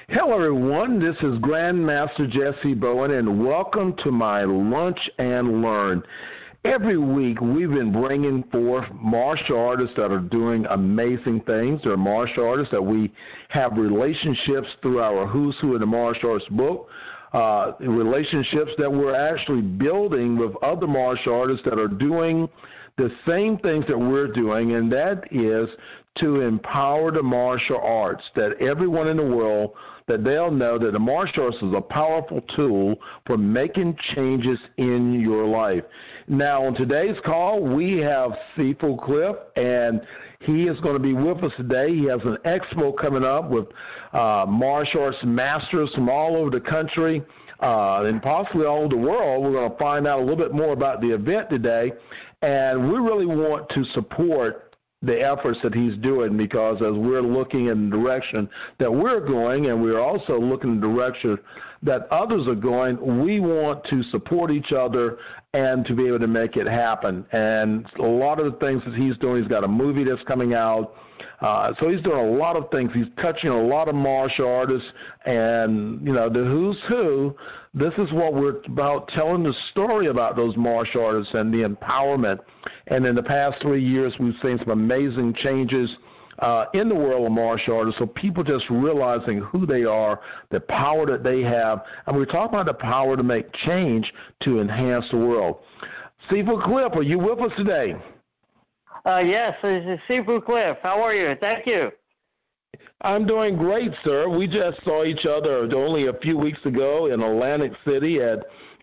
Hello, everyone. This is Grandmaster Jesse Bowen, and welcome to my Lunch and Learn. Every week, we've been bringing forth martial artists that are doing amazing things. They're martial artists that we have relationships through our Who's Who in the Martial Arts book, relationships that we're actually building with other martial artists that are doing the same things that we're doing, and that is to empower the martial arts, that everyone in the world, that they'll know that the martial arts is a powerful tool for making changes in your life. Now, on today's call, we have Sifu Cliff, and he is going to be with us today. He has an expo coming up with martial arts masters from all over the country and possibly all over the world. We're going to find out a little bit more about the event today, and we really want to support the efforts that he's doing, because as we're looking in the direction that we're going, and we're also looking in the direction that others are going, we want to support each other and to be able to make it happen. And a lot of the things that he's doing, he's got a movie that's coming out. So he's doing a lot of things. He's touching a lot of martial artists, and, you know, the who's who. This is what we're about, telling the story about those martial artists and the empowerment. And in the past 3 years, we've seen some amazing changes in the world of martial artists, so people just realizing who they are, the power that they have. And we're talking about the power to make change to enhance the world. Sifu Cliff, are you with us today? Yes, this is Sifu Cliff. How are you? Thank you. I'm doing great, sir. We just saw each other only a few weeks ago in Atlantic City at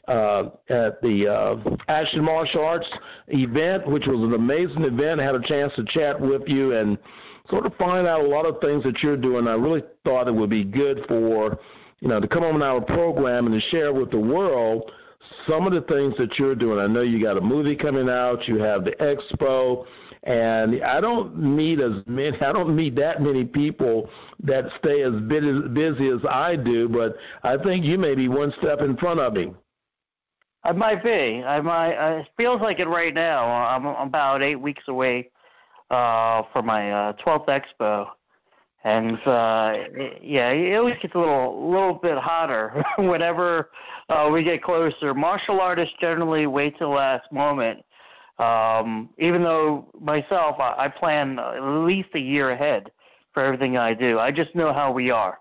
the Action Martial Arts event, which was an amazing event. I had a chance to chat with you and sort of find out a lot of things that you're doing. I really thought it would be good for, you know, to come on our program and to share with the world some of the things that you're doing. I know you got a movie coming out, you have the expo, and I don't meet that many people that stay as busy as I do, but I think you may be one step in front of me. I might be. It feels like it right now. I'm about 8 weeks away for my 12th expo, and it always gets a little bit hotter whenever we get closer. Martial artists generally wait till the last moment. Even though myself, I plan at least a year ahead for everything I do. I just know how we are.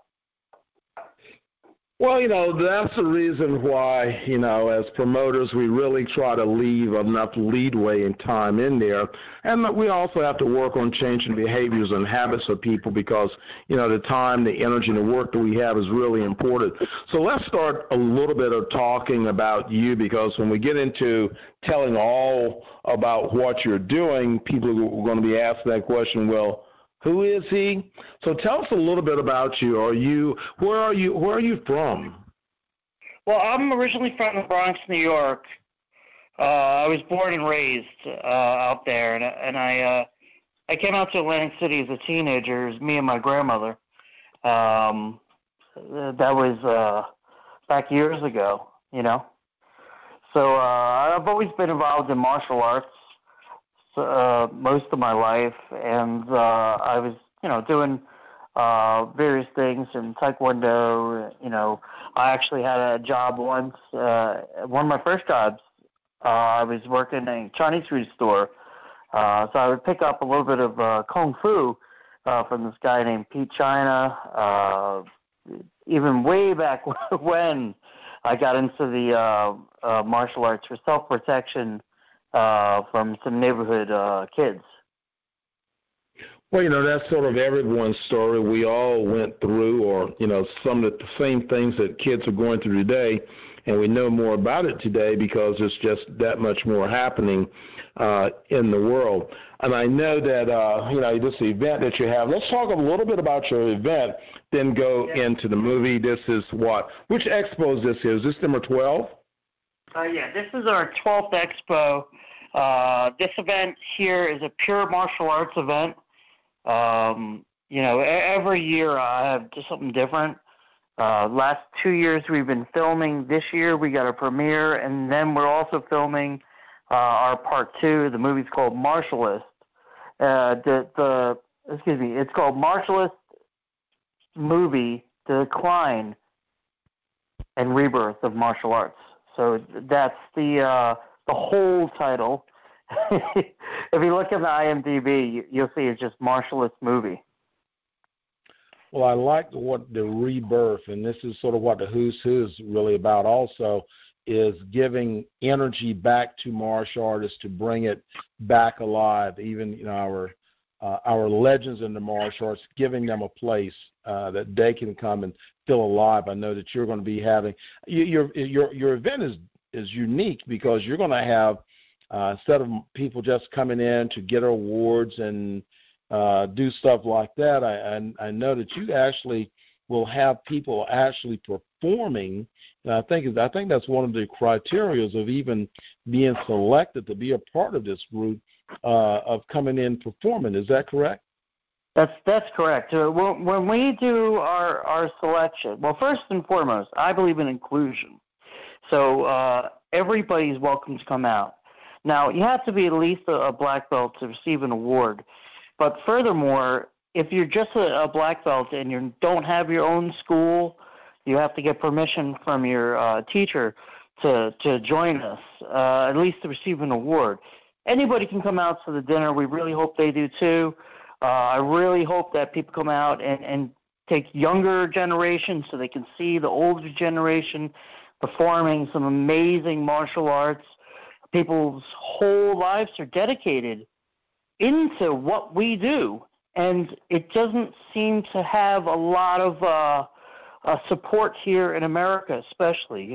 Well, you know, that's the reason why, you know, as promoters, we really try to leave enough leadway and time in there. And we also have to work on changing behaviors and habits of people, because, you know, the time, the energy, and the work that we have is really important. So let's start a little bit of talking about you, because when we get into telling all about what you're doing, people are going to be asking that question, well, who is he? So tell us a little bit about you. Where are you from? Well, I'm originally from the Bronx, New York. I was born and raised out there, and I came out to Atlantic City as a teenager. It was me and my grandmother. That was back years ago, you know. So I've always been involved in martial arts most of my life, and I was, you know, doing various things in Taekwondo. You know, I actually had a job once. One of my first jobs, I was working in a Chinese food store, so I would pick up a little bit of Kung Fu from this guy named Pete China. Even way back when I got into the martial arts for self-protection from some neighborhood kids. Well, you know, that's sort of everyone's story. We all went through, or, you know, some of the same things that kids are going through today, and we know more about it today because there's just that much more happening in the world. And I know that, you know, this event that you have, let's talk a little bit about your event, then go into the movie. This is what? Which expo is this? Is this number 12? This is our 12th expo. This event here is a pure martial arts event. You know, every year I have just something different. Last 2 years we've been filming. This year we got a premiere, and then we're also filming our part 2. The movie's called Martialist. It's called Martialist Movie The Decline and Rebirth of Martial Arts. So that's the whole title. If you look at the IMDb, you'll see it's just martialist movie. Well, I like what the rebirth, and this is sort of what the Who's Who is really about also, is giving energy back to martial artists to bring it back alive. Even our legends in the martial arts, giving them a place that they can come and feel alive. I know that you're going to be having your event is unique because you're going to have instead of people just coming in to get awards and do stuff like that, I know that you actually will have people actually performing. And I think that's one of the criteria of even being selected to be a part of this group of coming in performing. Is that correct? That's correct. When we do our selection, well, first and foremost, I believe in inclusion. So everybody's welcome to come out. Now, you have to be at least a black belt to receive an award. But furthermore, if you're just a black belt and you don't have your own school, you have to get permission from your teacher to join us, at least to receive an award. Anybody can come out to the dinner. We really hope they do too. I really hope that people come out and take younger generations so they can see the older generation performing some amazing martial arts. People's whole lives are dedicated into what we do, and it doesn't seem to have a lot of support here in America, especially,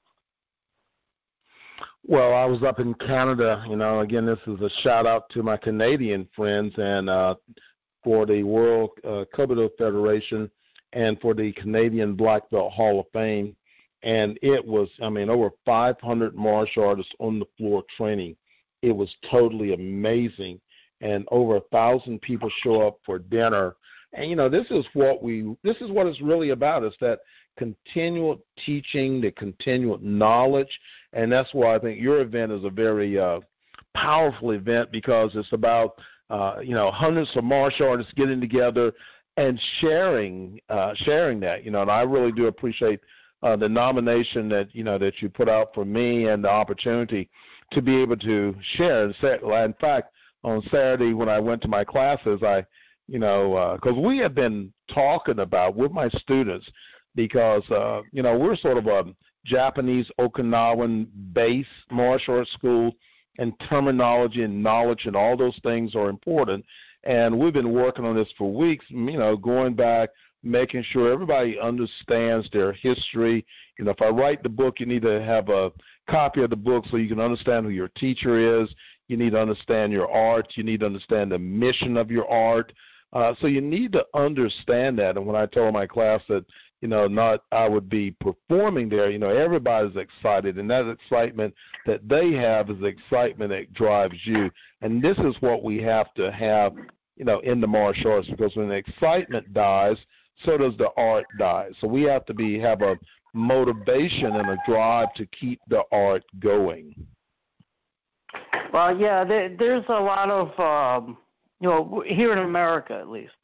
Well, I was up in Canada, again, this is a shout-out to my Canadian friends and for the World Kobudo Federation and for the Canadian Black Belt Hall of Fame. And it was, over 500 martial artists on the floor training. It was totally amazing. And over 1,000 people show up for dinner. And, this is what it's really about. It's that continual teaching, the continual knowledge. And that's why I think your event is a very powerful event, because it's about, hundreds of martial artists getting together and sharing that, and I really do appreciate the nomination that you put out for me and the opportunity to be able to share. In fact, on Saturday when I went to my classes, because we have been talking about with my students, because we're sort of a Japanese Okinawan-based martial arts school, and terminology and knowledge and all those things are important. And we've been working on this for weeks, going back, making sure everybody understands their history. If I write the book, you need to have a copy of the book so you can understand who your teacher is. You need to understand your art. You need to understand the mission of your art. So you need to understand that. And when I told my class that, I would be performing there, everybody's excited. And that excitement that they have is the excitement that drives you. And this is what we have to have, in the martial arts, because when the excitement dies, so does the art die. So we have to have a motivation and a drive to keep the art going. Well, yeah, there's a lot of, here in America at least,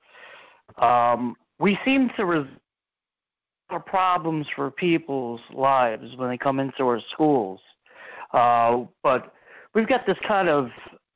we seem to resolve problems for people's lives when they come into our schools. But we've got this kind of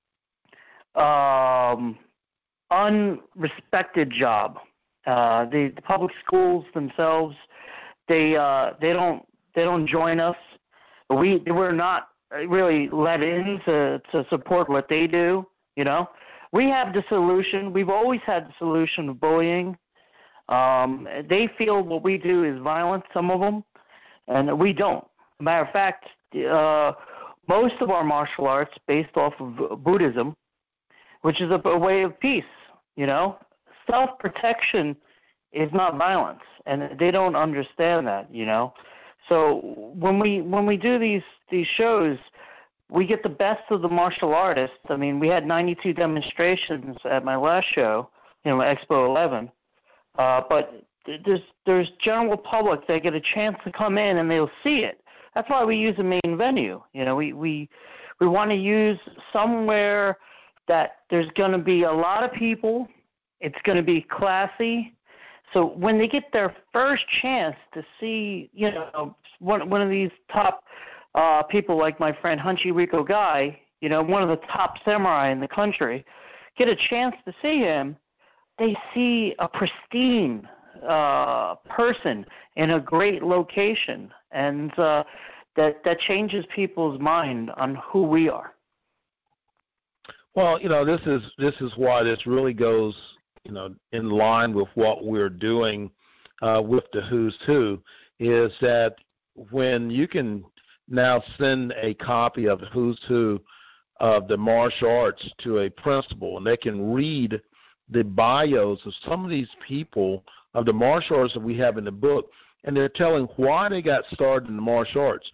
unrespected job. The public schools themselves, they don't join us. We're not really let in to support what they do. We have the solution. We've always had the solution of bullying. They feel what we do is violent, some of them, and we don't. Matter of fact, most of our martial arts based off of Buddhism, which is a way of peace. Self-protection is not violence, and they don't understand that. So when we do these shows, we get the best of the martial artists. We had 92 demonstrations at my last show, Expo 11. But there's general public that get a chance to come in and they'll see it. That's why we use the main venue. We want to use somewhere that there's going to be a lot of people. It's going to be classy, So when they get their first chance to see, one of these top people like my friend Hunchi Rico Guy, one of the top samurai in the country, get a chance to see him, they see a pristine person in a great location, and that changes people's mind on who we are. Well, this is why this really goes, in line with what we're doing with the Who's Who, is that when you can now send a copy of the Who's Who of the martial arts to a principal, and they can read the bios of some of these people of the martial arts that we have in the book, and they're telling why they got started in the martial arts.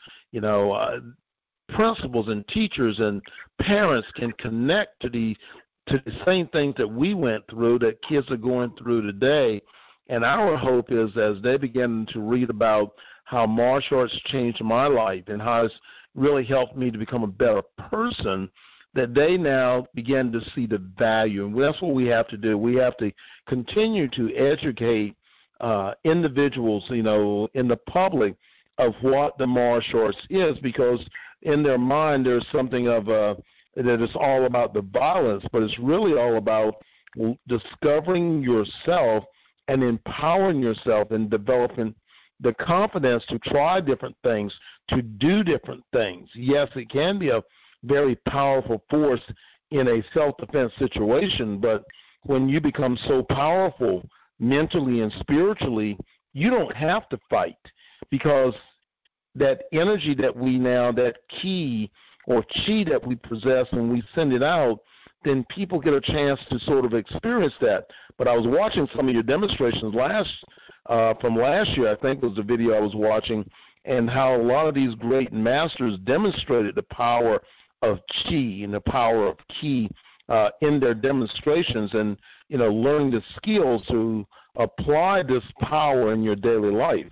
Principals and teachers and parents can connect to the same things that we went through, that kids are going through today. And our hope is, as they begin to read about how martial arts changed my life and how it's really helped me to become a better person, that they now begin to see the value. And that's what we have to do. We have to continue to educate individuals, in the public, of what the martial arts is, because in their mind there's something of that it's all about the violence, but it's really all about discovering yourself and empowering yourself and developing the confidence to try different things, to do different things. Yes, it can be a very powerful force in a self-defense situation, but when you become so powerful mentally and spiritually, you don't have to fight, because that energy that that ki or chi that we possess, when we send it out, then people get a chance to sort of experience that. But I was watching some of your demonstrations from last year, I think was the video I was watching, and how a lot of these great masters demonstrated the power of chi and the power of ki in their demonstrations, and learning the skills to apply this power in your daily life.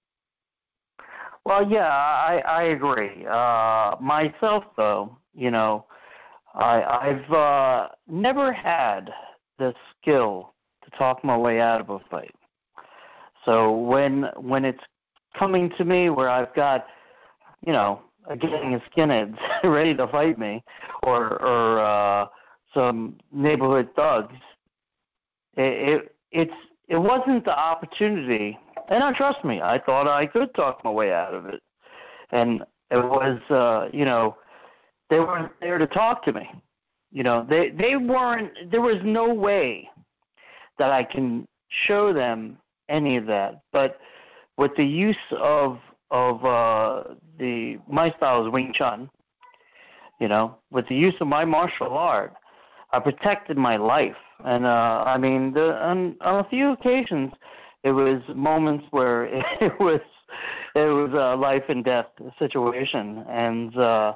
Well, yeah, I agree. Myself, though, I've never had the skill to talk my way out of a fight. So when it's coming to me where I've got, a gang of skinheads ready to fight me, or some neighborhood thugs, it wasn't the opportunity. And now, trust me, I thought I could talk my way out of it. And it was, they weren't there to talk to me. They weren't, there was no way that I can show them any of that. But with the use of my style is Wing Chun, with the use of my martial art, I protected my life. And, on a few occasions, it was moments where it was a life and death situation, and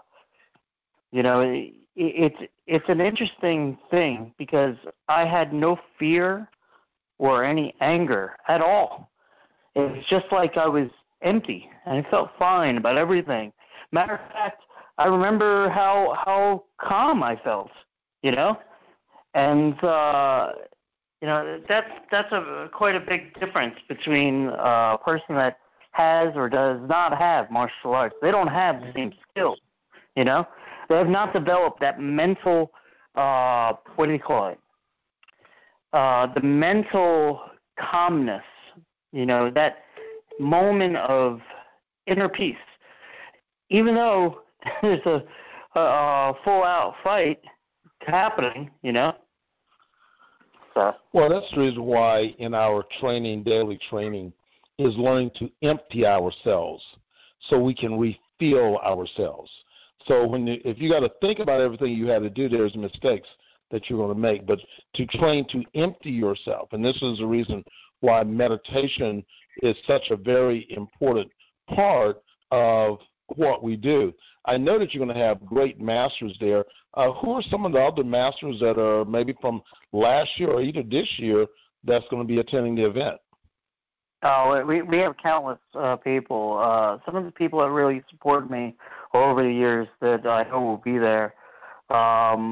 it's an interesting thing, because I had no fear or any anger at all. It was just like I was empty, and I felt fine about everything. Matter of fact, I remember how calm I felt, and that's quite a big difference between a person that has or does not have martial arts. They don't have the same skills, They have not developed that mental, what do you call it? The mental calmness, that moment of inner peace. Even though there's a full-out fight happening, Well, that's the reason why in our daily training, is learning to empty ourselves so we can refill ourselves. So if you got to think about everything you had to do, there's mistakes that you're going to make. But to train to empty yourself, and this is the reason why meditation is such a very important part of what we do. I know that you're going to have great masters there. Who are some of the other masters that are maybe from last year or either this year that's going to be attending the event? Oh, we have countless people. Some of the people that really supported me over the years that I know will be there.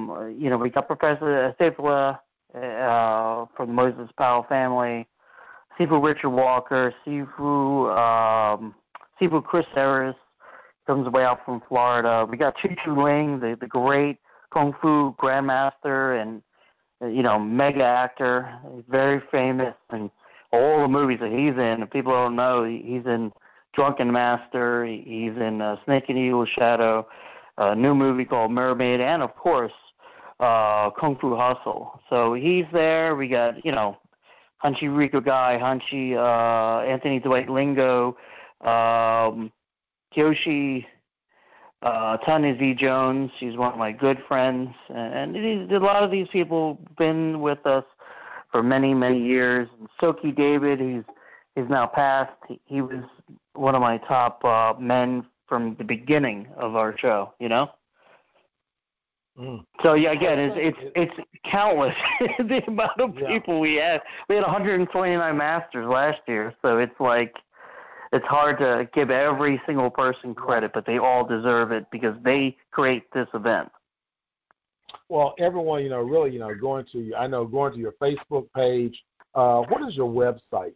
We got Professor Stapler from the Moses Powell family. Sifu Richard Walker, Sifu Chris Harris comes way out from Florida. We got Chu Chu Ling, the great Kung Fu grandmaster and mega actor. He's very famous, and all the movies that he's in. If people don't know, he's in Drunken Master. He's in Snake and Eagle Shadow, a new movie called Mermaid, and of course Kung Fu Hustle. So he's there. We got Hunchy Rico Guy, Hunchy Anthony Dwight Lingo, Kyoshi Tanya Z. Jones. She's one of my good friends, and a lot of these people have been with us for many, many years. And Soki David, he's now passed. He was one of my top men from the beginning of our show. So yeah, again, it's countless the amount of people we had. We had 129 masters last year, so it's like it's hard to give every single person credit, but they all deserve it because they create this event. Well, everyone, really, going to your Facebook page. What is your website?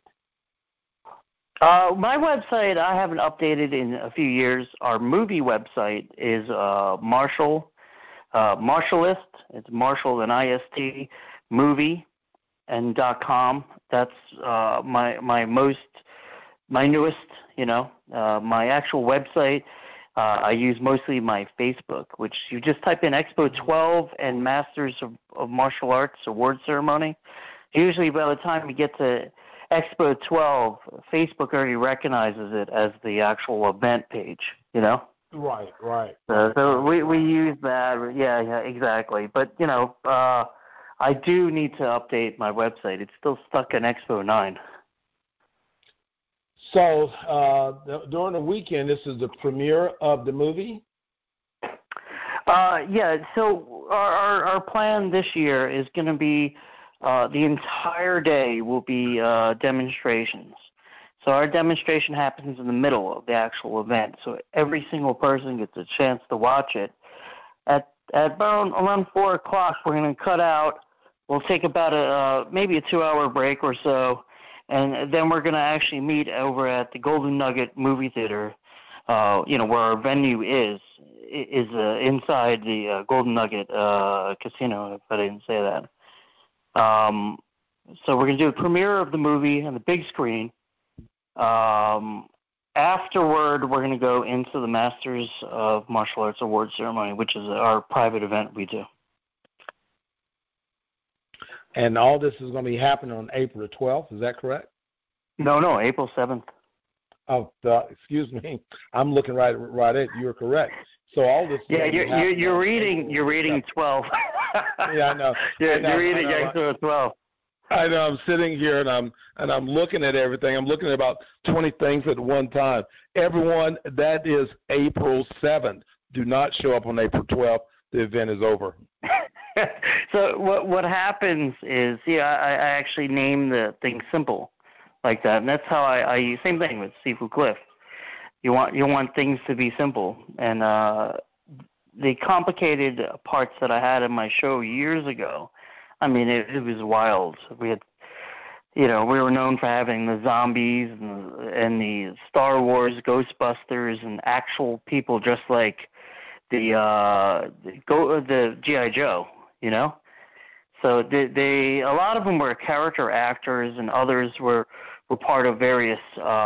My website, I haven't updated in a few years. Our movie website is Martialist. It's Martial and IST movie and .com. That's my newest. My actual website. I use mostly my Facebook, which you just type in Expo 12 and Masters of Martial Arts Award Ceremony. Usually by the time you get to Expo 12, Facebook already recognizes it as the actual event page, Right. So we use that. Yeah, exactly. But, I do need to update my website. It's still stuck in Expo 9. So during the weekend, this is the premiere of the movie? Yeah, so our plan this year is going to be the entire day will be demonstrations. So our demonstration happens in the middle of the actual event, so every single person gets a chance to watch it. At around 4 o'clock, we're going to cut out. We'll take about maybe a 2-hour break or so, and then we're going to actually meet over at the Golden Nugget movie theater, where our venue is inside the Golden Nugget casino, if I didn't say that. So we're going to do a premiere of the movie on the big screen. Afterward, we're going to go into the Masters of Martial Arts Award Ceremony, which is our private event we do. And all this is going to be happening on April the 12th, is that correct? No, April 7th. Oh, excuse me. I'm looking right at it. You're correct. So all this. Yeah, you're reading 12. Yeah, I know. You're reading Expo 12. I know. I'm sitting here and I'm looking at everything. I'm looking at about 20 things at one time. Everyone, that is April 7th. Do not show up on April 12th. The event is over. So what happens is, I actually name the thing simple like that, and that's how I use. Same thing with Sifu Cliff. You want things to be simple, and the complicated parts that I had in my show years ago. I mean, it was wild. We had, we were known for having the zombies and the Star Wars Ghostbusters and actual people just like the G.I. Joe, So they a lot of them were character actors, and others were part of various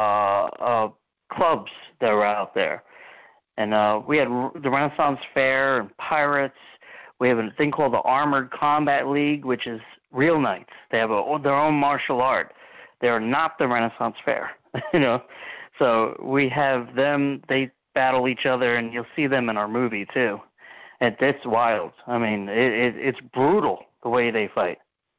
clubs that were out there. And we had the Renaissance Fair and Pirates. We have a thing called the Armored Combat League, which is real knights. They have their own martial art. They are not the Renaissance Fair, So we have them. They battle each other, and you'll see them in our movie too. And it's wild. I mean, it's brutal the way they fight.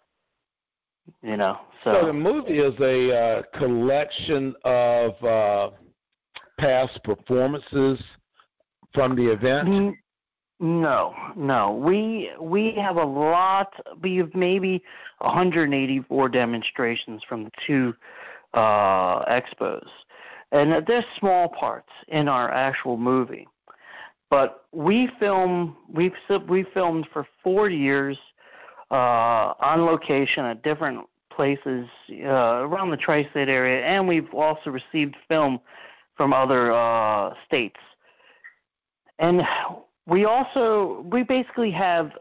So the movie is a collection of past performances from the event. No. We have a lot. We have maybe 184 demonstrations from the two expos, and there's small parts in our actual movie. But we filmed for 4 years on location at different places around the tri-state area, and we've also received film from other states. And we basically have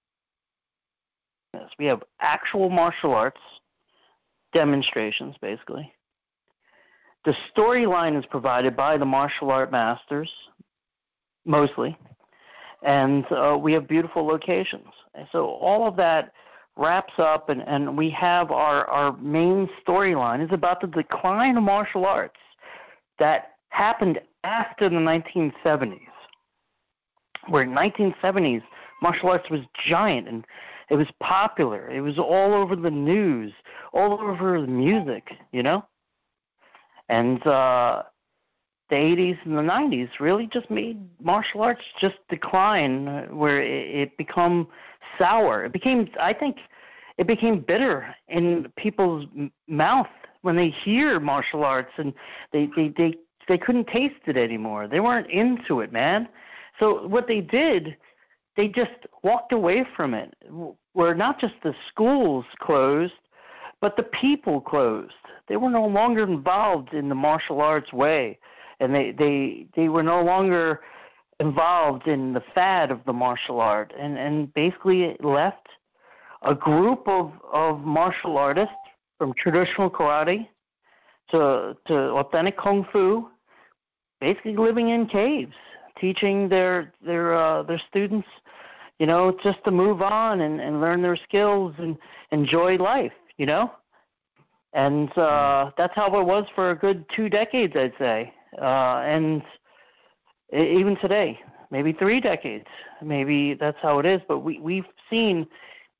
this. We have actual martial arts demonstrations, basically. The storyline is provided by the martial art masters, mostly, and we have beautiful locations. And so all of that wraps up, and we have our main storyline is about the decline of martial arts that happened after the 1970s, where in 1970s, martial arts was giant, and it was popular. It was all over the news, all over the music, you know? And the 80s and the 90s really just made martial arts just decline, where it become sour. It became, I think, it became bitter in people's mouth when they hear martial arts, and they couldn't taste it anymore. They weren't into it, man. So what they did, they just walked away from it, where not just the schools closed, but the people closed. They were no longer involved in the martial arts way, and they were no longer involved in the fad of the martial art, and basically it left a group of martial artists from traditional karate to authentic kung fu, basically living in caves, teaching their students, you know, just to move on and learn their skills and enjoy life, you know. And that's how it was for a good 2 decades, I'd say. And even today, maybe 3 decades, maybe that's how it is. But we've seen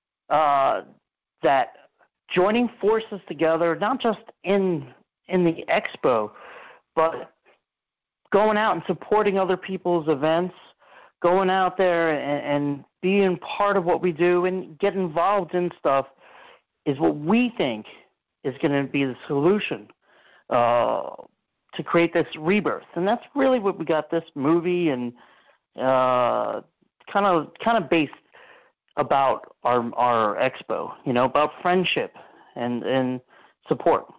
that joining forces together, not just in the expo, but going out and supporting other people's events, going out there and being part of what we do and get involved in stuff is what we think is going to be the solution to create this rebirth. And that's really what we got this movie and kind of based about our expo, you know, about friendship and support.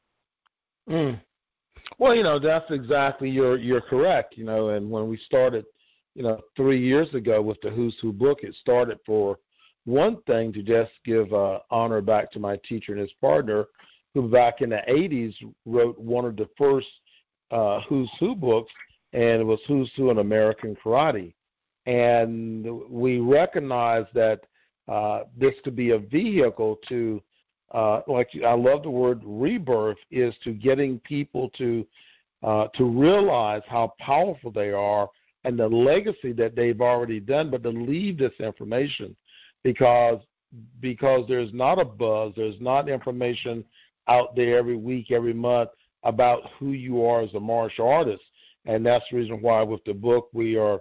Well, you know, that's exactly, you're correct, you know, and when we started, you know, 3 years ago with the Who's Who book, it started for one thing to just give honor back to my teacher and his partner, who back in the 80s wrote one of the first Who's Who books, and it was Who's Who in American Karate. And we recognized that this could be a vehicle to, like I love the word rebirth, is to getting people to realize how powerful they are and the legacy that they've already done, but to leave this information because there's not a buzz, there's not information out there every week, every month about who you are as a martial artist. And that's the reason why with the book we're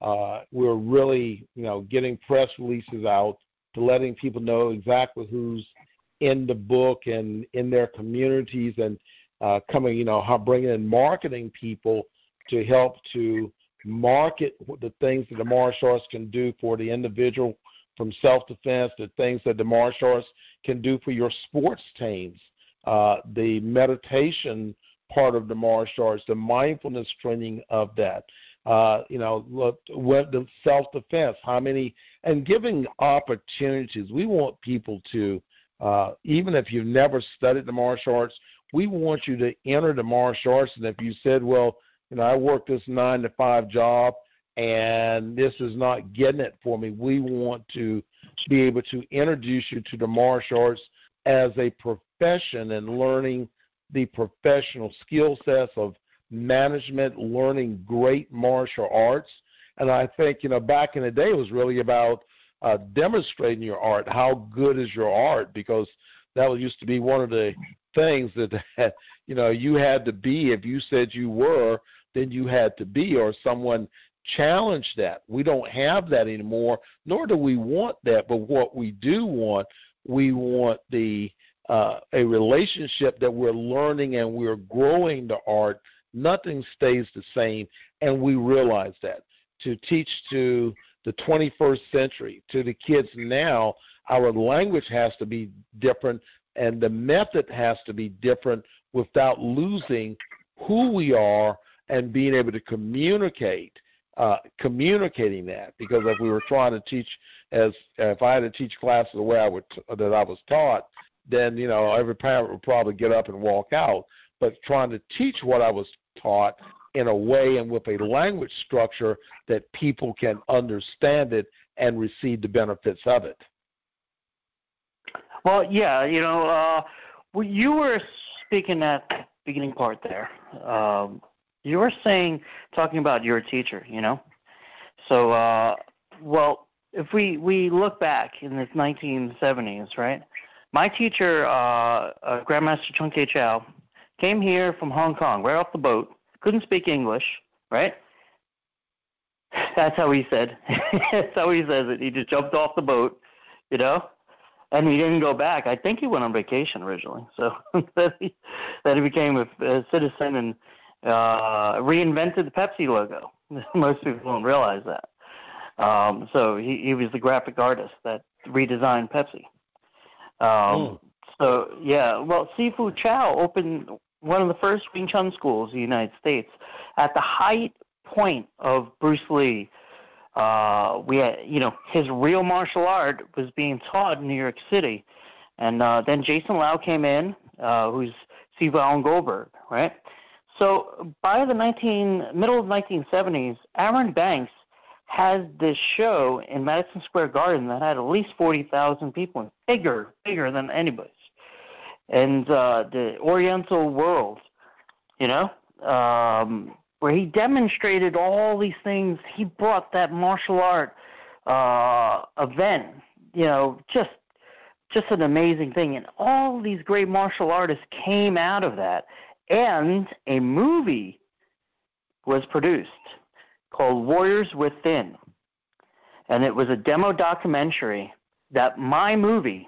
really, you know, getting press releases out to letting people know exactly who's in the book and in their communities, and coming, you know, how bringing in marketing people to help to market the things that the martial arts can do for the individual, from self-defense to things that the martial arts can do for your sports teams, the meditation part of the martial arts, the mindfulness training of that, you know, look, the self-defense, how many, and giving opportunities. We want people to, even if you've never studied the martial arts, we want you to enter the martial arts. And if you said, well, you know, I work this 9-to-5 job and this is not getting it for me, we want to be able to introduce you to the martial arts as a profession and learning the professional skill sets of management, learning great martial arts. And I think, you know, back in the day it was really about demonstrating your art. How good is your art? Because that used to be one of the things that, you know, you had to be. If you said you were, then you had to be, or someone challenged that. We don't have that anymore, nor do we want that. But what we do want, we want a relationship that we're learning and we're growing the art. Nothing stays the same, and we realize that. To teach to the 21st century, to the kids now, our language has to be different and the method has to be different without losing who we are and being able to communicating that. Because if we were trying to teach, if I had to teach classes the way I was taught, then every parent would probably get up and walk out. But trying to teach what I was taught in a way and with a language structure that people can understand it and receive the benefits of it. Well, yeah, you were speaking at the beginning part there. You were talking about you're a teacher, So, well, if we look back in the 1970s, right? My teacher, Grandmaster Chung K. Chow, came here from Hong Kong, right off the boat, couldn't speak English, right? That's how he said. That's how he says it. He just jumped off the boat, and he didn't go back. I think he went on vacation originally. So then he became a citizen and reinvented the Pepsi logo. Most people don't realize that. So he was the graphic artist that redesigned Pepsi. So, yeah, well, Sifu Chow opened one of the first Wing Chun schools in the United States at the height point of Bruce Lee. We had, his real martial art was being taught in New York City. And then Jason Lau came in, who's Sifu Alan Goldberg, right? So by the middle of the 1970s, Aaron Banks has this show in Madison Square Garden that had at least 40,000 people, bigger than anybody's. And the Oriental World, where he demonstrated all these things. He brought that martial art event, just an amazing thing. And all these great martial artists came out of that. And a movie was produced called Warriors Within. And it was a demo documentary that my movie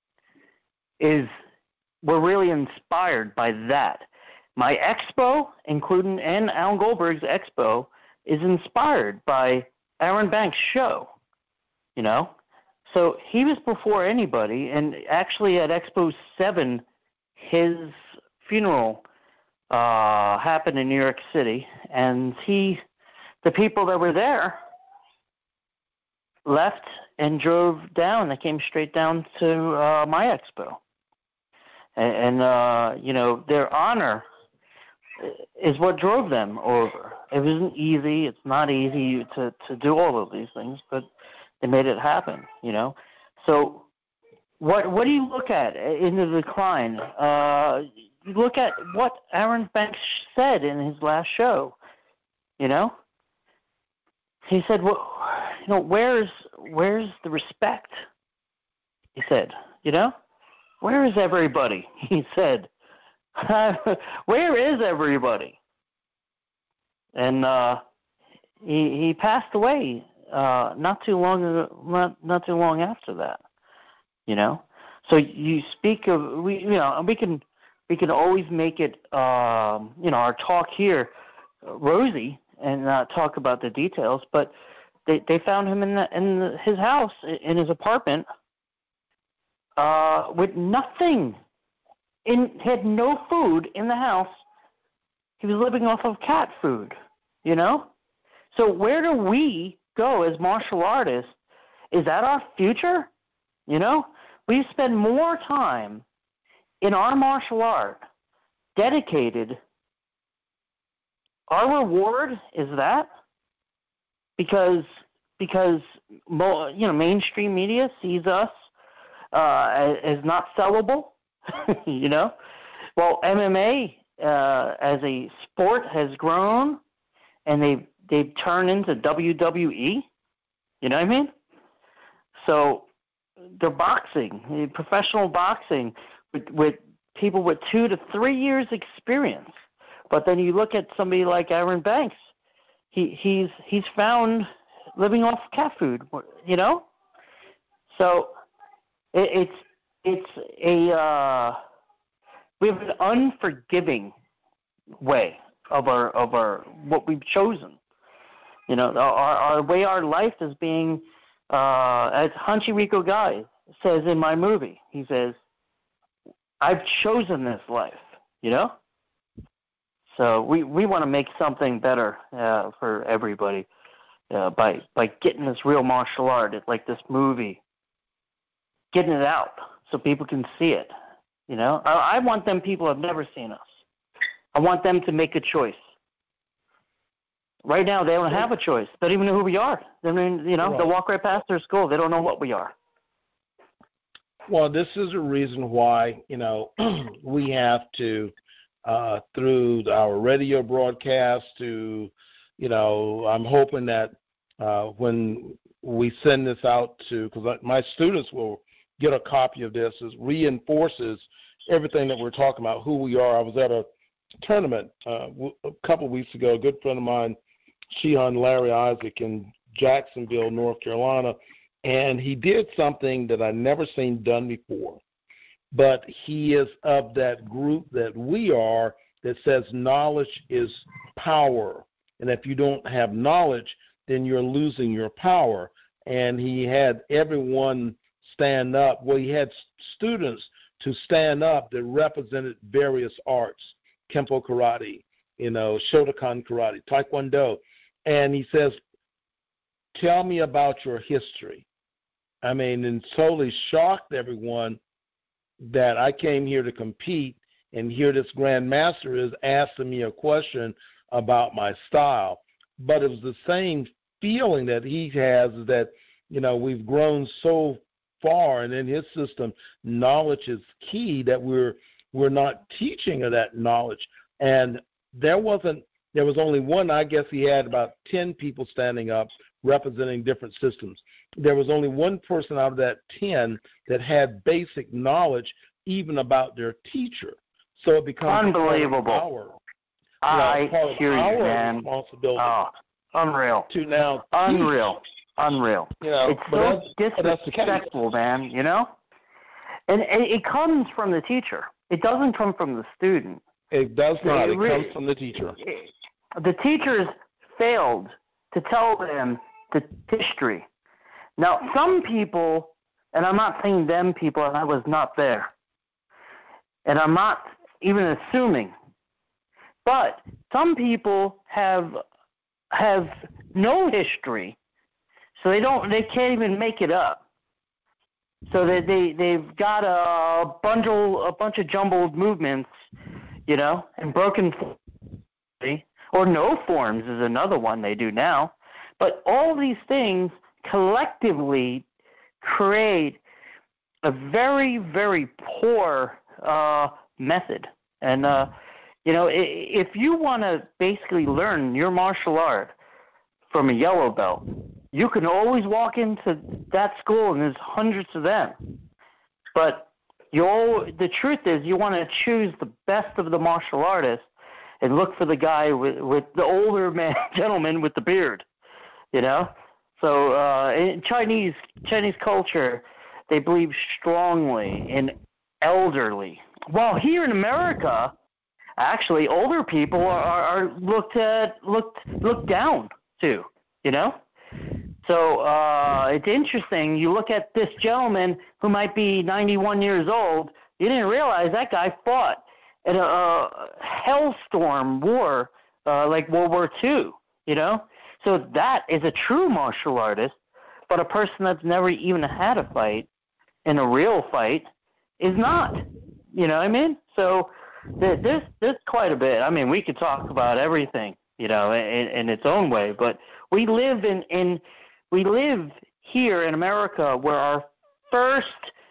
were really inspired by that. My expo, and Alan Goldberg's expo, is inspired by Aaron Banks' show, So he was before anybody, and actually at Expo 7, his funeral happened in New York City, and the people that were there left and drove down. They came straight down to my expo. And their honor is what drove them over. It wasn't easy. It's not easy to do all of these things, but they made it happen, So what do you look at in the decline? You look at what Aaron Banks said in his last show, He said, where's the respect? He said, where is everybody? He said, where is everybody? And he passed away not too long after that. So you speak of we can always make it our talk here rosy and talk about the details, but they found him in his house, in his apartment, with nothing. He had no food in the house. He was living off of cat food, So where do we go as martial artists? Is that our future? We spend more time in our martial art dedicated. Our reward is that because mainstream media sees us as not sellable. Well, MMA as a sport has grown, and they've turned into WWE. You know what I mean? So they're boxing, professional boxing, with people with 2 to 3 years experience. But then you look at somebody like Aaron Banks, he's found living off cat food, So it's a we have an unforgiving way of our what we've chosen. Our way, our life is being, as Hanshi Rico Guy says in my movie. He says, I've chosen this life, you know? So we want to make something better for everybody by getting this real martial art, like this movie, getting it out so people can see it, you know? I want them people who have never seen us. I want them to make a choice. Right now, they don't have a choice. They don't even know who we are. They mean, you know, They walk right past their school. They don't know what we are. Well, this is a reason why, you know, we have to, through our radio broadcast to, you know, I'm hoping that when we send this out to, because my students will get a copy of this, it reinforces everything that we're talking about, who we are. I was at a tournament a couple of weeks ago. A good friend of mine, Shihan Larry Isaac, in Jacksonville, North Carolina, and he did something that I never seen done before. But he is of that group that we are that says knowledge is power. And if you don't have knowledge, then you're losing your power. And he had everyone stand up. Well, he had students to stand up that represented various arts, Kempo karate, you know, Shotokan karate, Taekwondo. And he says, tell me about your history. I mean, and totally shocked everyone that I came here to compete, and here this Grandmaster is asking me a question about my style. But it was the same feeling that he has, that, you know, we've grown so far, and in his system, knowledge is key, that we're not teaching of that knowledge. And there was only one. I guess he had about 10 people standing up representing different systems. There was only one person out of that 10 that had basic knowledge even about their teacher. So it becomes unbelievable. I hear you, man. Responsibility. Oh, unreal. To now unreal. You know, it's so disrespectful, man, you know? And it comes from the teacher. It doesn't come from the student. It does not. It comes from the teacher. The teachers failed to tell them the history. Now, some people, and I'm not saying them people, and I was not there, and I'm not even assuming, but some people have no history, so they can't even make it up. So they've got a bunch of jumbled movements, you know, and broken forms, or no forms is another one they do now. But all these things collectively create a very, very poor method. And, you know, if you want to basically learn your martial art from a yellow belt, you can always walk into that school, and there's hundreds of them. But the truth is, you want to choose the best of the martial artists and look for the guy with the older gentleman with the beard, you know? So in Chinese culture, they believe strongly in elderly. While here in America, actually, older people are looked down to, you know? So it's interesting. You look at this gentleman who might be 91 years old. You didn't realize that guy fought in a hellstorm war like World War II, you know? So that is a true martial artist, but a person that's never even had a fight, in a real fight, is not. You know what I mean? So there's quite a bit. I mean, we could talk about everything, you know, in its own way, but we live we live here in America where our first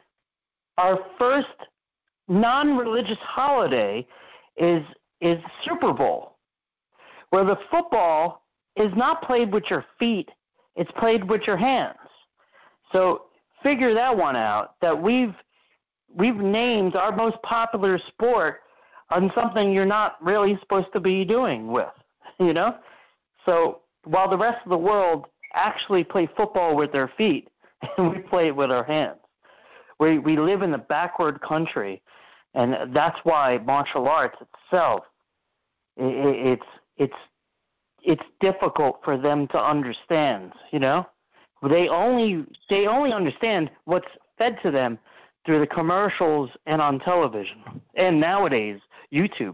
non-religious holiday is Super Bowl, where the football is not played with your feet, it's played with your hands. So figure that one out, that we've named our most popular sport on something you're not really supposed to be doing with, you know? So while the rest of the world actually play football with their feet, and we play it with our hands. We live in a backward country, and that's why martial arts itself, it's difficult for them to understand, you know? They only understand what's fed to them through the commercials and on television, and nowadays, YouTube.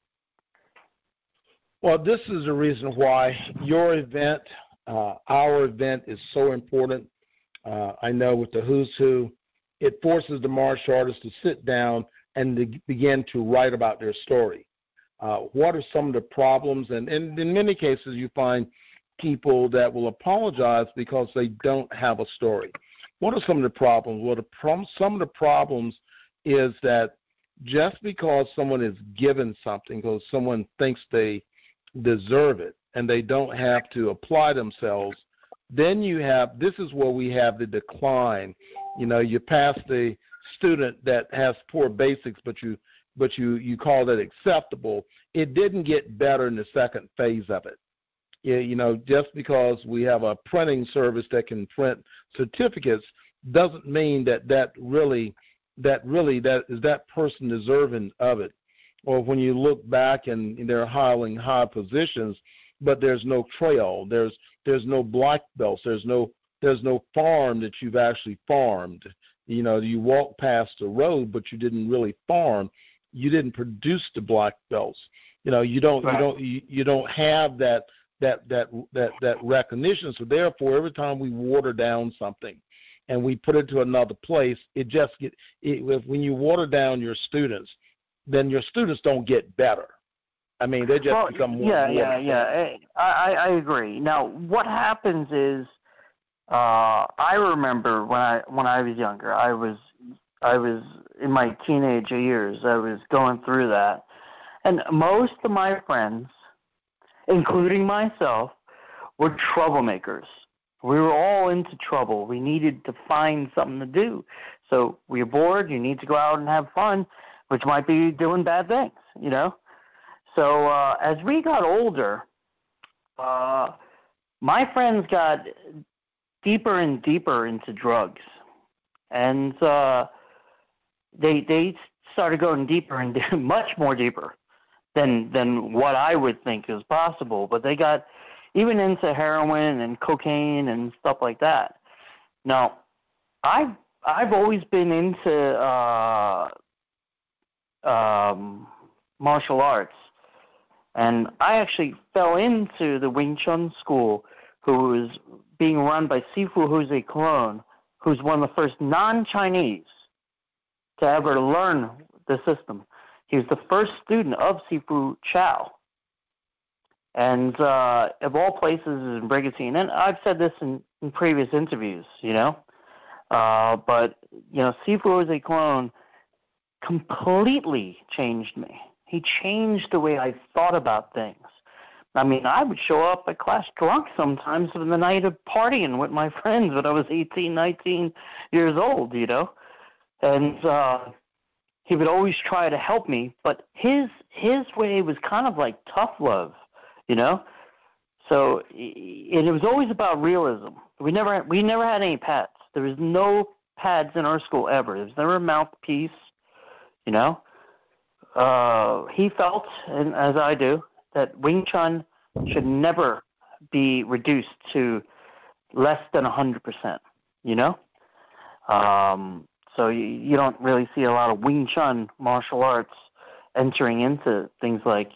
Well, this is the reason why your event, our event, is so important. I know with the Who's Who, it forces the martial artists to sit down and to begin to write about their story. What are some of the problems? And in many cases, you find people that will apologize because they don't have a story. What are some of the problems? Well, some of the problems is that just because someone is given something, because someone thinks they deserve it, and they don't have to apply themselves, then this is where we have the decline. You pass the student that has poor basics, but you call that acceptable. It didn't get better in the second phase of it. Just because we have a printing service that can print certificates doesn't mean that is that person deserving of it. Or when you look back and they're hiring high positions, but there's no trail, there's no black belts, there's no farm that you've actually farmed. You walk past the road, but you didn't really farm. You didn't produce the black belts. You don't have that recognition. So therefore, every time we water down something and we put it to another place, when you water down your students, then your students don't get better. I mean, they just become more. Yeah. I agree. Now, what happens is, I remember when I was younger, I was in my teenage years, I was going through that, and most of my friends, including myself, were troublemakers. We were all into trouble. We needed to find something to do. So we were bored. You need to go out and have fun, which might be doing bad things, So as we got older, my friends got deeper and deeper into drugs, and they started going deeper and much more deeper than what I would think is possible. But they got even into heroin and cocaine and stuff like that. Now, I've always been into martial arts, and I actually fell into the Wing Chun school, who was being run by Sifu Jose Colon, who's one of the first non-Chinese to ever learn the system. He was the first student of Sifu Chow. And of all places is in Brigantine. And I've said this in previous interviews, but, Sifu Jose Colon completely changed me. He changed the way I thought about things. I mean, I would show up at class drunk sometimes in the night of partying with my friends when I was 18, 19 years old, And he would always try to help me, but his way was kind of like tough love, So, and it was always about realism. We never had any pads. There was no pads in our school ever. There was never a mouthpiece, He felt, and as I do, that Wing Chun should never be reduced to less than 100%, So you don't really see a lot of Wing Chun martial arts entering into things like,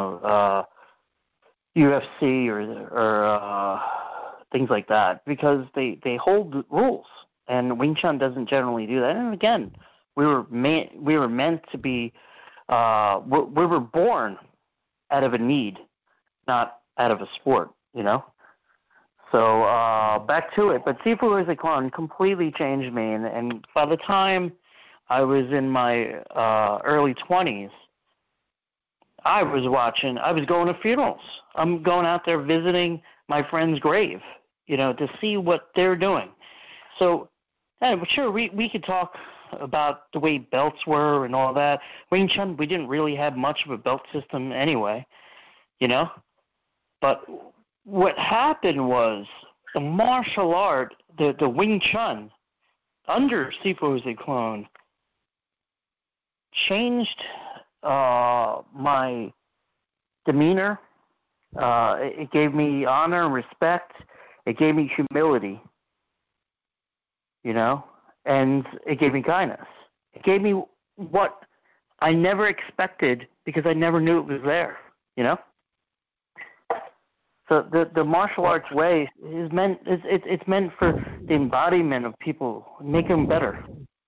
UFC or things like that, because they hold the rules, and Wing Chun doesn't generally do that. And again, we were meant to be, we were born out of a need, not out of a sport, So back to it. But Sifu Jose Colon completely changed me, and by the time I was in my early 20s, I was going to funerals. I'm going out there visiting my friend's grave, to see what they're doing. So, sure, we could talk about the way belts were and all that. Wing Chun, we didn't really have much of a belt system anyway, But what happened was the martial art, the Wing Chun, under Sifu Jose Colon, changed my demeanor. It gave me honor and respect. It gave me humility, and it gave me kindness. It gave me what I never expected because I never knew it was there, you know? So the martial arts way is meant it's meant for the embodiment of people, make them better.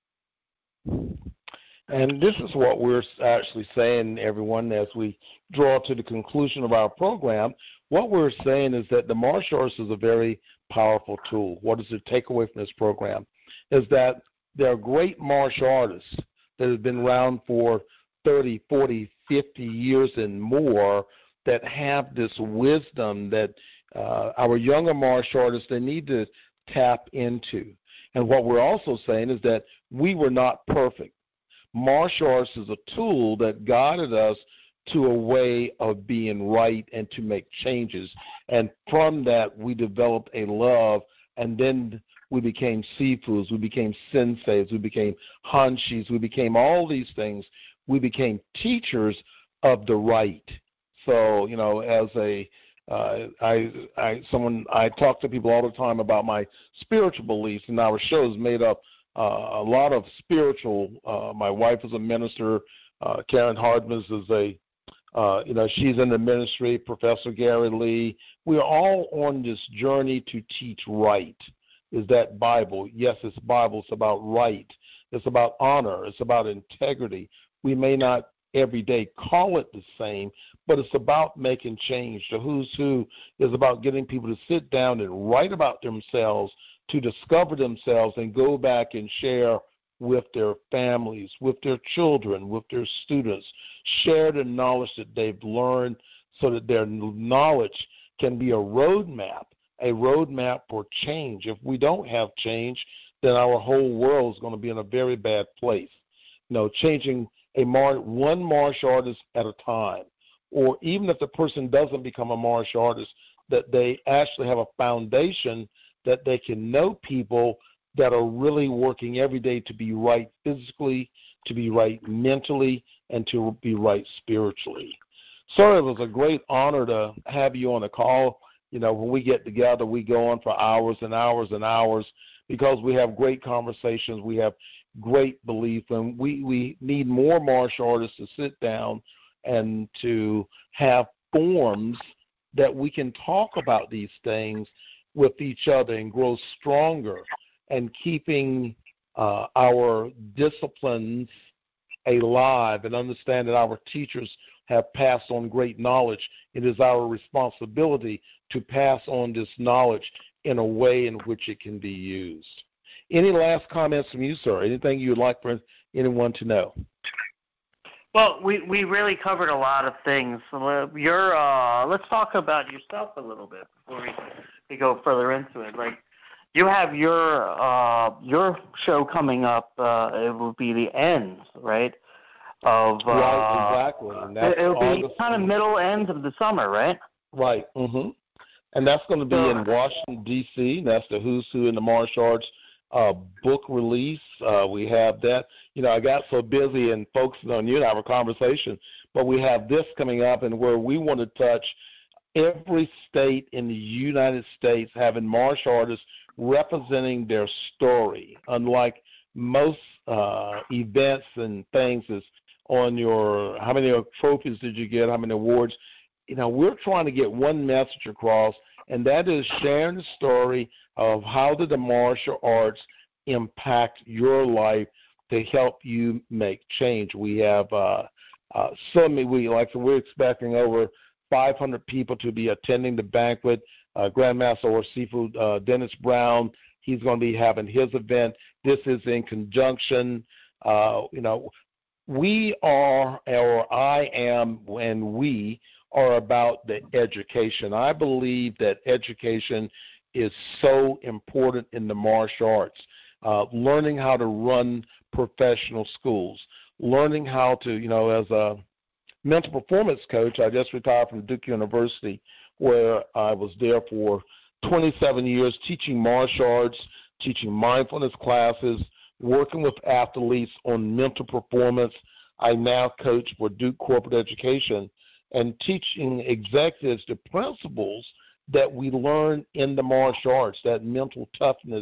And this is what we're actually saying, everyone, as we draw to the conclusion of our program. What we're saying is that the martial arts is a very powerful tool. What is the takeaway from this program? Is that there are great martial artists that have been around for 30, 40, 50 years and more that have this wisdom that our younger martial artists, they need to tap into. And what we're also saying is that we were not perfect. Martial arts is a tool that guided us to a way of being right and to make changes. And from that, we developed a love, and then we became sifus, we became senseis, we became hanshis, we became all these things. We became teachers of the right. So, you know, as I talk to people all the time about my spiritual beliefs, and our show is made up a lot of spiritual. My wife is a minister. Karen Hardman is she's in the ministry. Professor Gary Lee. We are all on this journey to teach right. Is that Bible? Yes, it's Bible. It's about right. It's about honor. It's about integrity. We may not every day call it the same, but it's about making change. The Who's Who is about getting people to sit down and write about themselves, to discover themselves and go back and share with their families, with their children, with their students, share the knowledge that they've learned so that their knowledge can be a roadmap for change. If we don't have change, then our whole world is going to be in a very bad place. You know, changing one martial artist at a time, or even if the person doesn't become a martial artist, that they actually have a foundation that they can know people that are really working every day to be right physically, to be right mentally, and to be right spiritually. Sir, it was a great honor to have you on the call. You know, when we get together, we go on for hours and hours and hours because we have great conversations. We have great belief, and we need more martial artists to sit down and to have forums that we can talk about these things with each other and grow stronger, and keeping our disciplines alive, and understand that our teachers have passed on great knowledge. It is our responsibility to pass on this knowledge in a way in which it can be used. Any last comments from you, sir? Anything you would like for anyone to know? Well, we really covered a lot of things. Let's talk about yourself a little bit before we go further into it. Like, you have your show coming up. It will be the end, right? Right, exactly. And it'll be kind of middle end of the summer, right? Right. Mm-hmm. And that's going to be in Washington, D.C. That's the Who's Who in the Martial Arts book release. We have that. You know, I got so busy and focusing on you and our conversation, but we have this coming up, and where we want to touch every state in the United States having martial artists representing their story. Unlike most events and things is on your, how many trophies did you get, how many awards. You know, we're trying to get one message across, and that is sharing the story of how did the martial arts impact your life to help you make change. We have we're expecting over 500 people to be attending the banquet. Grandmaster or Sifu Dennis Brown, he's going to be having his event. This is in conjunction. We are, or I am, and we are about the education. I believe that education is so important in the martial arts. Learning how to run professional schools, learning how to, as a mental performance coach, I just retired from Duke University, where I was there for 27 years teaching martial arts, teaching mindfulness classes, working with athletes on mental performance. I now coach for Duke Corporate Education and teaching executives the principles that we learn in the martial arts, that mental toughness,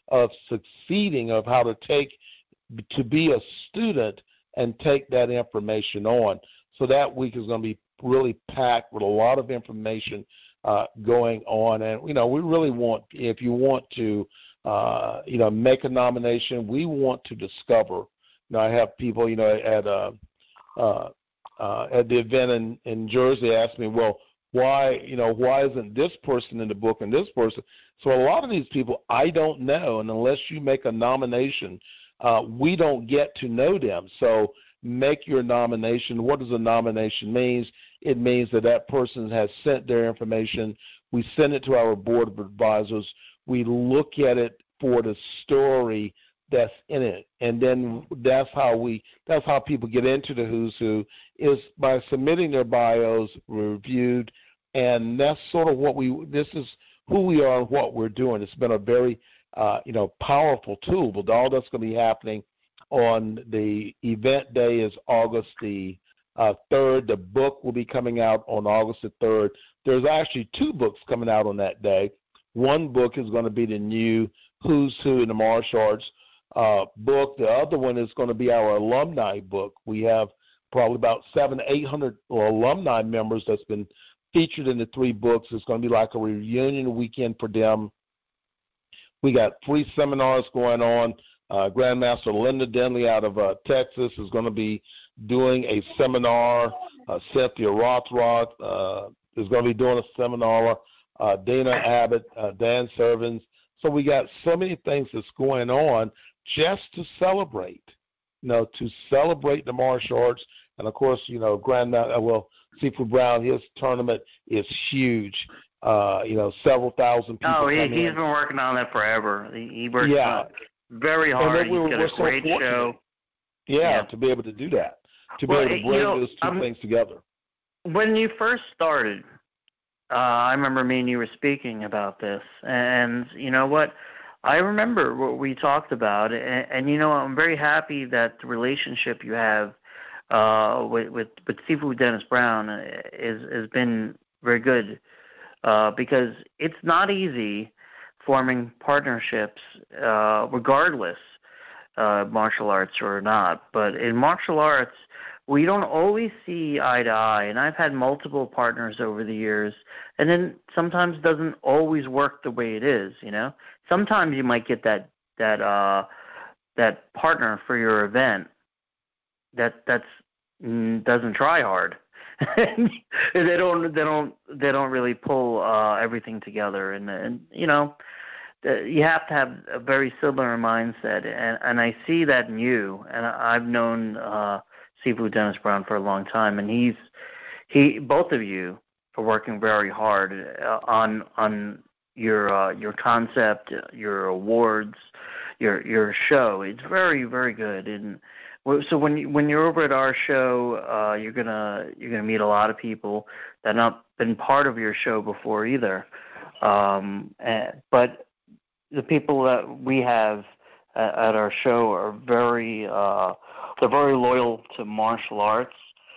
of succeeding, of how to be a student and take that information on. So that week is going to be really packed with a lot of information going on. And, we really want, if you want to, make a nomination, we want to discover. I have people, at the event in Jersey ask me, well, why isn't this person in the book and this person? So a lot of these people I don't know, and unless you make a nomination, we don't get to know them. So make your nomination. What does a nomination mean? It means that person has sent their information. We send it to our board of advisors. We look at it for the story that's in it, and then that's how people get into the Who's Who, is by submitting their bios, reviewed, and that's sort of this is who we are and what we're doing. It's been a very powerful tool, but all that's going to be happening on the event day is August the 3rd. The book will be coming out on August the 3rd. There's actually 2 books coming out on that day. One book is going to be the new Who's Who in the Martial Arts book. The other one is going to be our alumni book. We have probably about 700-800 alumni members that's been featured in the 3 books. It's going to be like a reunion weekend for them. We got free seminars going on. Grandmaster Linda Denley out of Texas is going to be doing a seminar. Cynthia Rothroth is going to be doing a seminar. Dana Abbott, Dan Servins. So we got so many things that's going on just to celebrate, to celebrate the martial arts. And, of course, Seafood Brown, his tournament is huge. Several thousand people. Oh, he's been working on that forever. He works very hard. He's got a great show. Yeah, to be able to do that, to be able to bring those 2 things together. When you first started, I remember me and you were speaking about this, and you know what? I remember what we talked about, and I'm very happy that the relationship you have with Seafood Dennis Brown has been very good, because it's not easy forming partnerships, regardless martial arts or not. But in martial arts, we don't always see eye to eye, and I've had multiple partners over the years, and then sometimes it doesn't always work the way it is, Sometimes you might get that partner for your event that's doesn't try hard. they don't really pull everything together, and you have to have a very similar mindset, and I see that in you, and I've known Seafood Dennis Brown for a long time, and both of you are working very hard on your concept, your awards, your show. It's very, very good. And so when you're over at our show, you're gonna meet a lot of people that have not been part of your show before either. But the people that we have at our show are they're very loyal to martial arts.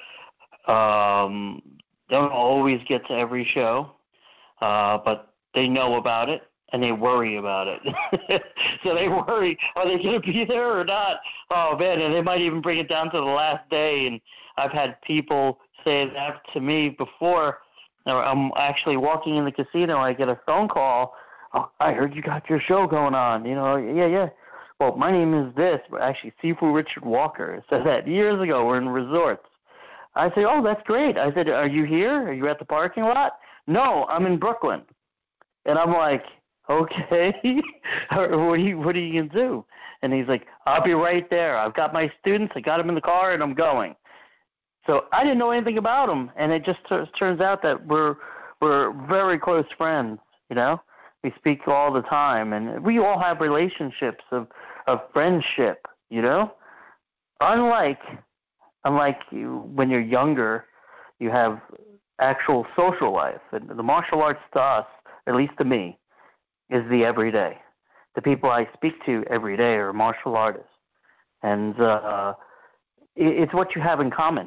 Don't always get to every show, but they know about it, and they worry about it. So they worry, are they going to be there or not? Oh, man, and they might even bring it down to the last day. And I've had people say that to me before. I'm actually walking in the casino, I get a phone call. Oh, I heard you got your show going on. Yeah. Well, my name is this. Actually, Sifu Richard Walker said that years ago. We're in resorts. I said, oh, that's great. I said, are you here? Are you at the parking lot? No, I'm in Brooklyn. And I'm like, okay, what are you going to do? And he's like, I'll be right there. I've got my students. I got them in the car, and I'm going. So I didn't know anything about him, and it just turns out that we're very close friends, We speak all the time, and we all have relationships of friendship, Unlike when you're younger, you have actual social life. And the martial arts to us, at least to me, is the everyday. The people I speak to every day are martial artists. And it's what you have in common,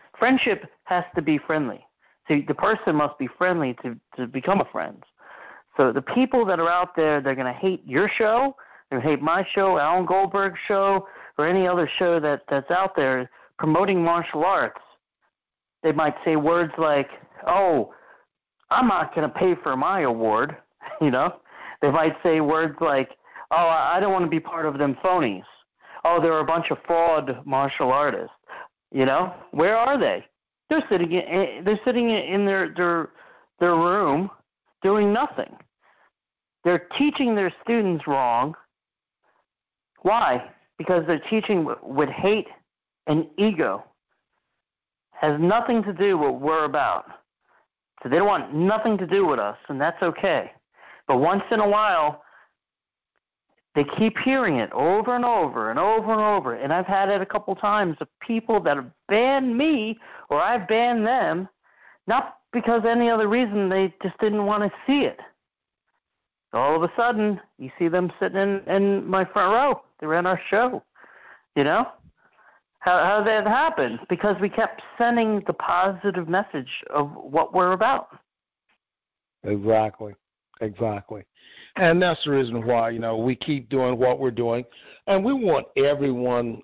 Friendship has to be friendly. See, the person must be friendly to become a friend. So the people that are out there, they're going to hate your show, they're going to hate my show, Alan Goldberg's show, or any other show that's out there promoting martial arts. They might say words like, oh, I'm not going to pay for my award, you know. They might say words like, oh, I don't want to be part of them phonies. Oh, they're a bunch of fraud martial artists. You know, where are they? They're sitting in their room doing nothing. They're teaching their students wrong. Why? Because they're teaching with hate and ego. Has nothing to do with what we're about. So they don't want nothing to do with us, and that's okay. But once in a while, they keep hearing it over and over and over and over. And I've had it a couple times of people that have banned me or I've banned them, not because any other reason, they just didn't want to see it. All of a sudden, you see them sitting in my front row. They're in our show, you know? How did that happen? Because we kept sending the positive message of what we're about. Exactly. And that's the reason why, we keep doing what we're doing. And we want everyone,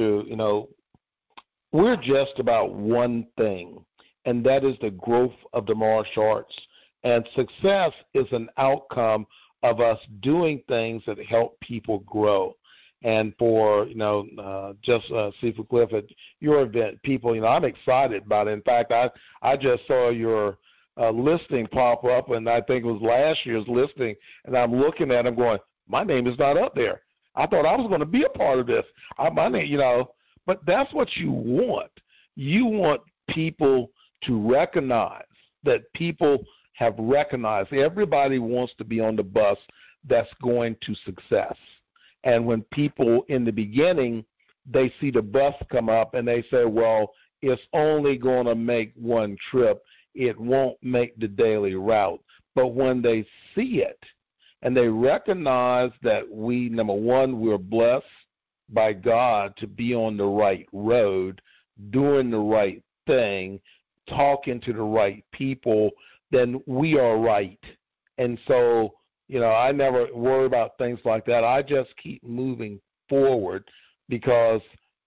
we're just about one thing, and that is the growth of the martial arts. And success is an outcome of us doing things that help people grow. And for, Sifu Cliff, at your event, people, I'm excited about it. In fact, I just saw your listing pop up, and I think it was last year's listing, and I'm looking at it, I'm going, my name is not up there. I thought I was going to be a part of this. My name, but that's what you want. You want people to recognize that people have recognized. Everybody wants to be on the bus that's going to success. And when people in the beginning, they see the bus come up and they say, well, it's only going to make one trip. It won't make the daily route. But when they see it and they recognize that we, number one, we're blessed by God to be on the right road, doing the right thing, talking to the right people, then we are right. And so, I never worry about things like that. I just keep moving forward because,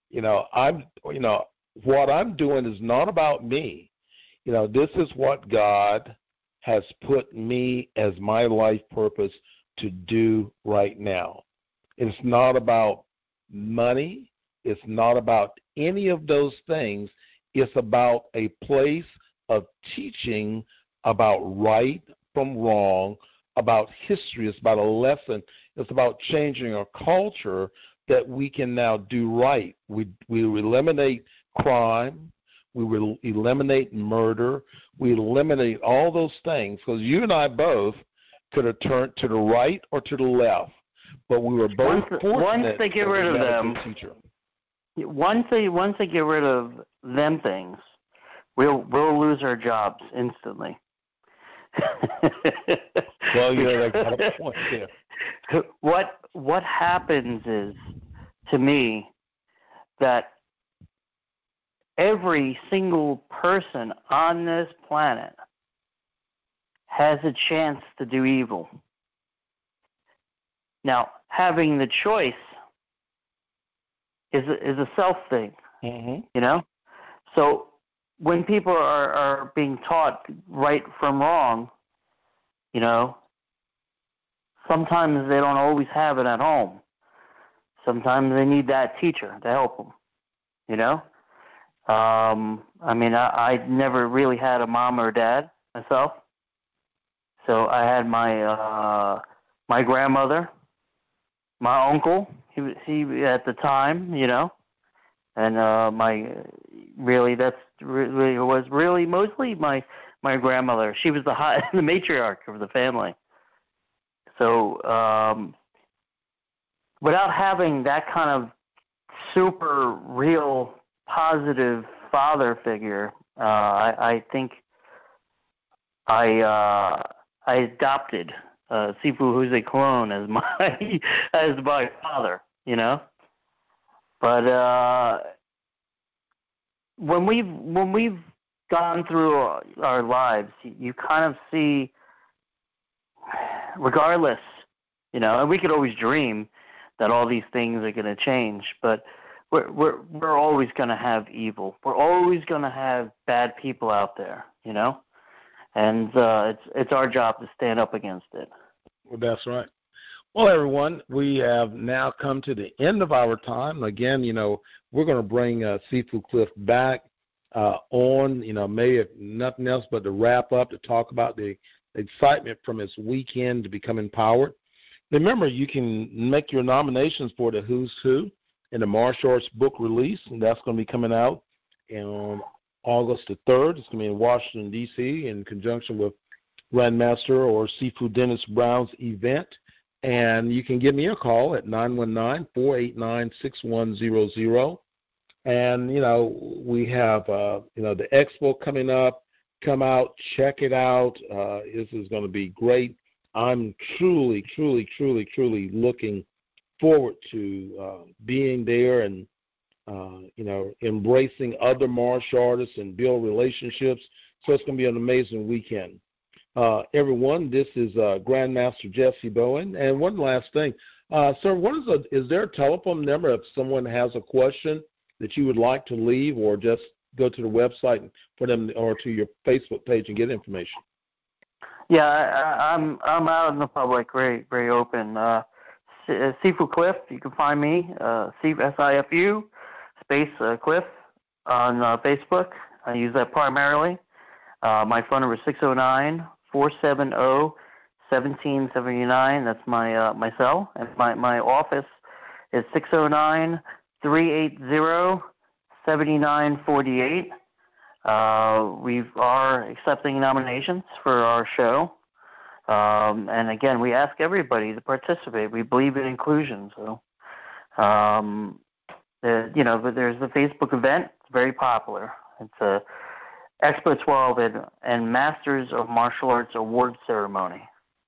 what I'm doing is not about me. This is what God has put me as my life purpose to do right now. It's not about money. It's not about any of those things. It's about a place of teaching about right from wrong, about history. It's about a lesson. It's about changing a culture that we can now do right. We eliminate crime. We will eliminate murder. We eliminate all those things because you and I both could have turned to the right or to the left, but we were both fortunate. Once they get rid of them, once they get rid of them things, we'll lose our jobs instantly. Well, they got a point there. What happens is, to me, that every single person on this planet has a chance to do evil. Now, having the choice is a self thing, So when people are being taught right from wrong, sometimes they don't always have it at home. Sometimes they need that teacher to help them, I never really had a mom or dad myself. So I had my my grandmother, my uncle, he at the time, and was mostly my grandmother. She was the matriarch of the family. So without having that kind of super real positive father figure, I think I adopted Sifu Jose Colon as my father, But when we've gone through our lives, you kind of see regardless, and we could always dream that all these things are going to change, but we're always going to have evil. We're always going to have bad people out there, and it's our job to stand up against it. Well, that's right. Well, everyone, we have now come to the end of our time. Again, we're going to bring Sifu Cliff back on, maybe if nothing else but to wrap up, to talk about the excitement from his weekend to become empowered. Remember, you can make your nominations for the Who's Who in the Martial Arts book release, and that's going to be coming out on August the 3rd. It's going to be in Washington, D.C., in conjunction with Grandmaster or Sifu Dennis Brown's event. And you can give me a call at 919-489-6100. And, we have, the expo coming up. Come out, check it out. This is going to be great. I'm truly, truly, truly, truly looking forward to being there and, embracing other martial artists and build relationships. So it's going to be an amazing weekend. Everyone, this is Grandmaster Jesse Bowen. And one last thing. Sir, is there a telephone number if someone has a question that you would like to leave, or just go to the website for them, or to your Facebook page and get information? Yeah, I'm out in the public, very, very open. Sifu Cliff, you can find me, SIFU, space Cliff, on Facebook. I use that primarily. My phone number is 609-470-1779. That's my cell. And my office is 609-380-7948. We are accepting nominations for our show. And again, we ask everybody to participate. We believe in inclusion. So, but there's the Facebook event. It's very popular. It's a Expo 12 and Masters of Martial Arts Award Ceremony.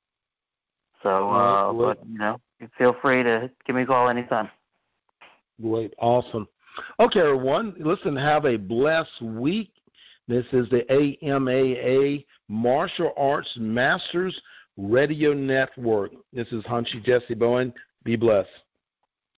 So, feel free to give me a call anytime. Great. Awesome. Okay, everyone. Listen, have a blessed week. This is the AMAA Martial Arts Masters Radio Network. This is Hanshi Jesse Bowen. Be blessed.